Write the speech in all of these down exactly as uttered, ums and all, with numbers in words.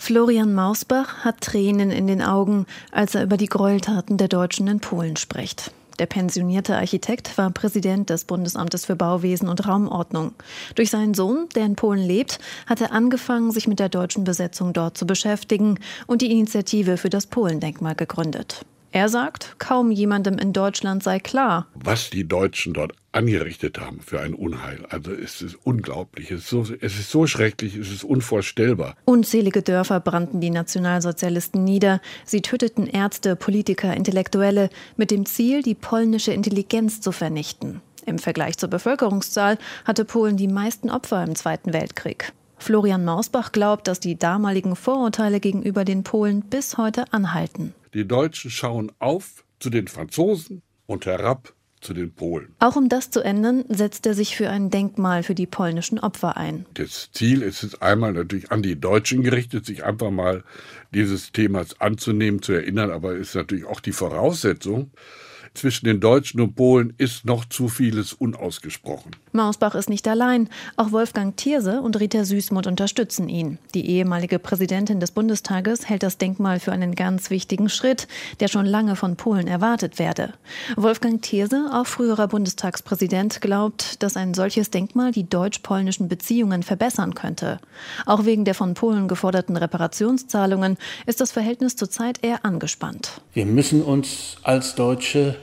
Florian Mausbach hat Tränen in den Augen, als er über die Gräueltaten der Deutschen in Polen spricht. Der pensionierte Architekt war Präsident des Bundesamtes für Bauwesen und Raumordnung. Durch seinen Sohn, der in Polen lebt, hat er angefangen, sich mit der deutschen Besetzung dort zu beschäftigen und die Initiative für das Polendenkmal gegründet. Er sagt, kaum jemandem in Deutschland sei klar, was die Deutschen dort angerichtet haben für ein Unheil. Also es ist unglaublich, es ist so, es ist so schrecklich, es ist unvorstellbar. Unzählige Dörfer brannten die Nationalsozialisten nieder. Sie töteten Ärzte, Politiker, Intellektuelle mit dem Ziel, die polnische Intelligenz zu vernichten. Im Vergleich zur Bevölkerungszahl hatte Polen die meisten Opfer im Zweiten Weltkrieg. Florian Mausbach glaubt, dass die damaligen Vorurteile gegenüber den Polen bis heute anhalten. Die Deutschen schauen auf zu den Franzosen und herab zu den Polen. Auch um das zu ändern, setzt er sich für ein Denkmal für die polnischen Opfer ein. Das Ziel ist es einmal natürlich an die Deutschen gerichtet, sich einfach mal dieses Themas anzunehmen, zu erinnern, aber es ist natürlich auch die Voraussetzung. Zwischen den Deutschen und Polen ist noch zu vieles unausgesprochen. Mausbach ist nicht allein. Auch Wolfgang Thierse und Rita Süssmuth unterstützen ihn. Die ehemalige Präsidentin des Bundestages hält das Denkmal für einen ganz wichtigen Schritt, der schon lange von Polen erwartet werde. Wolfgang Thierse, auch früherer Bundestagspräsident, glaubt, dass ein solches Denkmal die deutsch-polnischen Beziehungen verbessern könnte. Auch wegen der von Polen geforderten Reparationszahlungen ist das Verhältnis zurzeit eher angespannt. Wir müssen uns als Deutsche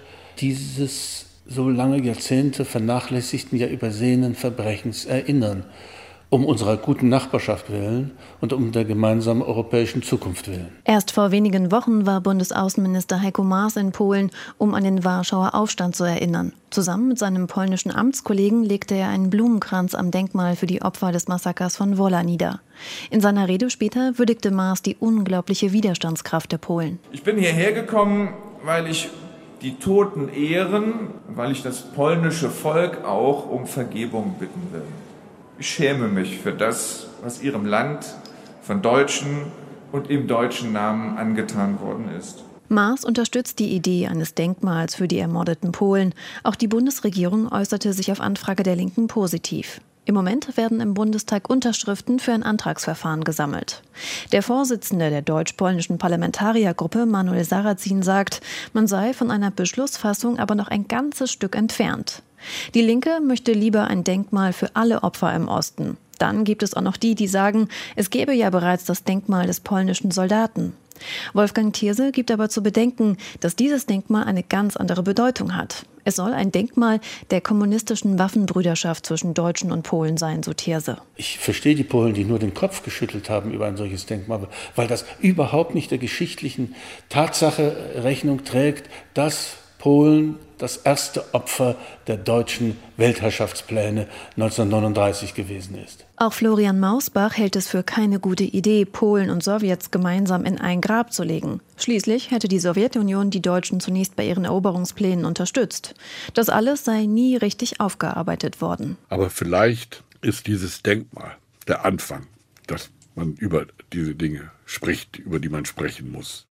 dieses so lange Jahrzehnte vernachlässigten, ja übersehenen Verbrechens erinnern, um unserer guten Nachbarschaft willen und um der gemeinsamen europäischen Zukunft willen. Erst vor wenigen Wochen war Bundesaußenminister Heiko Maas in Polen, um an den Warschauer Aufstand zu erinnern. Zusammen mit seinem polnischen Amtskollegen legte er einen Blumenkranz am Denkmal für die Opfer des Massakers von Wola nieder. In seiner Rede später würdigte Maas die unglaubliche Widerstandskraft der Polen. Ich bin hierher gekommen, weil ich die Toten ehren, weil ich das polnische Volk auch um Vergebung bitten will. Ich schäme mich für das, was ihrem Land von Deutschen und im deutschen Namen angetan worden ist. Maas unterstützt die Idee eines Denkmals für die ermordeten Polen. Auch die Bundesregierung äußerte sich auf Anfrage der Linken positiv. Im Moment werden im Bundestag Unterschriften für ein Antragsverfahren gesammelt. Der Vorsitzende der deutsch-polnischen Parlamentariergruppe, Manuel Sarrazin, sagt, man sei von einer Beschlussfassung aber noch ein ganzes Stück entfernt. Die Linke möchte lieber ein Denkmal für alle Opfer im Osten. Dann gibt es auch noch die, die sagen, es gäbe ja bereits das Denkmal des polnischen Soldaten. Wolfgang Thierse gibt aber zu bedenken, dass dieses Denkmal eine ganz andere Bedeutung hat. Es soll ein Denkmal der kommunistischen Waffenbrüderschaft zwischen Deutschen und Polen sein, so Thierse. Ich verstehe die Polen, die nur den Kopf geschüttelt haben über ein solches Denkmal, weil das überhaupt nicht der geschichtlichen Tatsache Rechnung trägt, dass Polen das erste Opfer der deutschen Weltherrschaftspläne neunzehnhundertneununddreißig gewesen ist. Auch Florian Mausbach hält es für keine gute Idee, Polen und Sowjets gemeinsam in ein Grab zu legen. Schließlich hätte die Sowjetunion die Deutschen zunächst bei ihren Eroberungsplänen unterstützt. Das alles sei nie richtig aufgearbeitet worden. Aber vielleicht ist dieses Denkmal der Anfang, dass man über diese Dinge spricht, über die man sprechen muss.